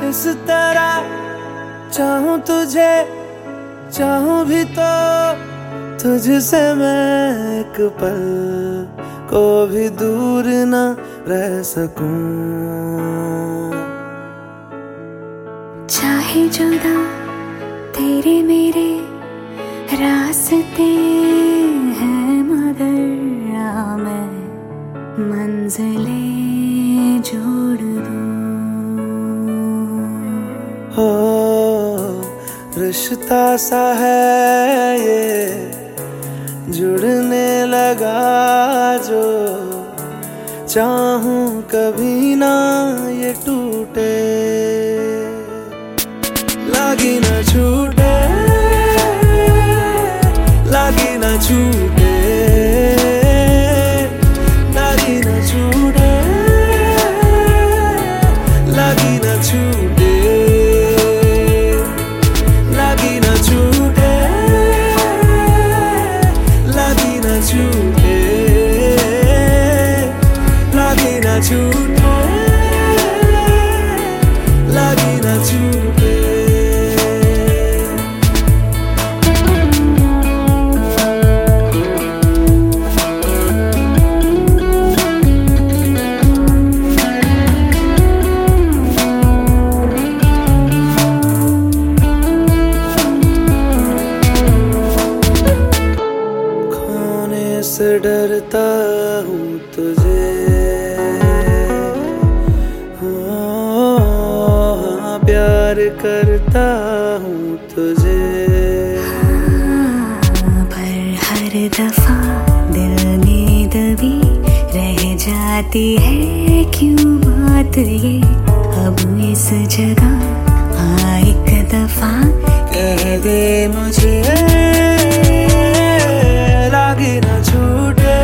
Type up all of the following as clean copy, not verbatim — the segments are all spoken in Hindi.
इस तरह चाहूं तुझे, चाहूं भी तो तुझसे मैं एक पल को भी दूर न रह सकूं। चाहे जुदा तेरे मेरे रास्ते हैं, मगर मैं मंजिलें जोड़ दूं। हो रिश्ता सा है ये जुड़ने लगा जो, चाहूं कभी ना ये टूटे, लागी ना छूटे, लागी ना छूटे, लागी ना छूटे, लागी ना छूटे, लागी ना छूटे, लागी ना छूटे, लागी ना छूटे, लागी ना छूटे। से डरता हूँ तुझे, हाँ प्यार करता हूँ तुझे, पर हर दफा दिल में दबी रह जाती है क्यों बात ये। अब इस जगह एक दफा कह दे मुझे, लागी ना छूटे,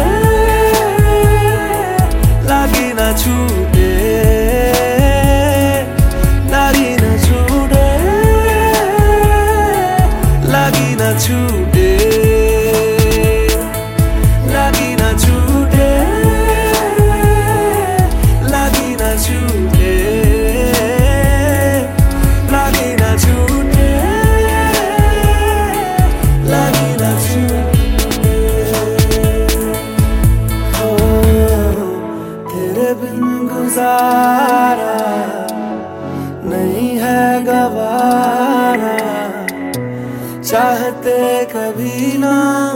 लागी ना छूटे, लागी ना छूटे, लागी ना छूटे, लागी ना छूटे, लागी ना छूटे, लागी ना छूटे, लागी ना छूटे। बिन गुजारा नहीं है गवारा, चाहते कभी ना